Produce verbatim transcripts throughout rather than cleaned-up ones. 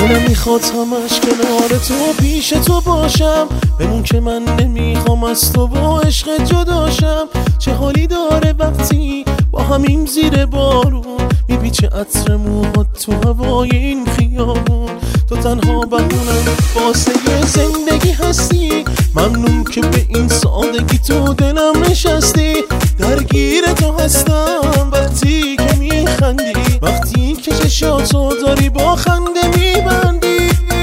دلم میخواد همش کنار تو پیش تو باشم، بمون که من نمیخوام از تو با عشق جداشم. چه حالی داره وقتی با همیم زیر بارون میپیچه عطر موهات تو هوای این خیابون. تو تنها بهونم واسه زندگی هستی، ممنون که به این سادگی تو دلم نشستی. درگیر تو هستم وقتی که میخندی، وقتی که چشاتو داری با خنده میبندی.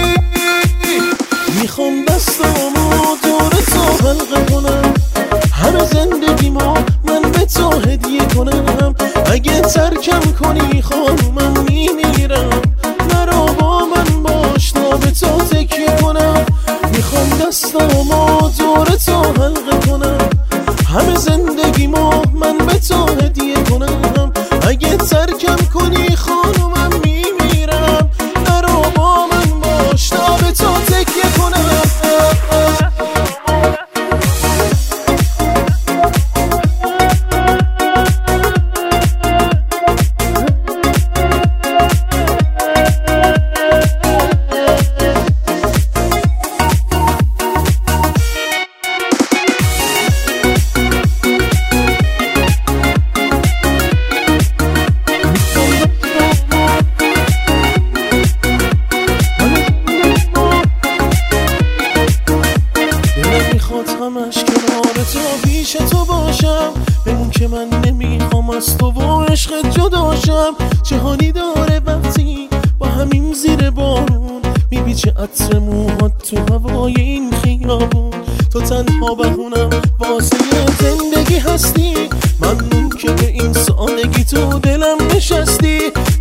میخوام دستامو دور تو حلقه کنم، همه زندگیمو من به تو هدیه کنم. اگه ترکم کنی خانومم میمیرم، نرو با من باش تا به تو تکیه کنم. میخوام دستامو دور تو حلقه کنم، همه زندگیمو من به تو هدیه کنم. اگه ترکم کنی خانومم میمیرم، نرو با من باش تا به تو تکیه کنم. همش کنار تو پیش تو باشم، بمون که من نمیخوام از تو با عشق جداشم. چه حالی داره وقتی با همین زیر بارون میپیچه عطر موهات تو هوای این خیابون. تو تنها بهونم واسه زندگی هستی، ممنون که به این سادگی تو دلم نشستی.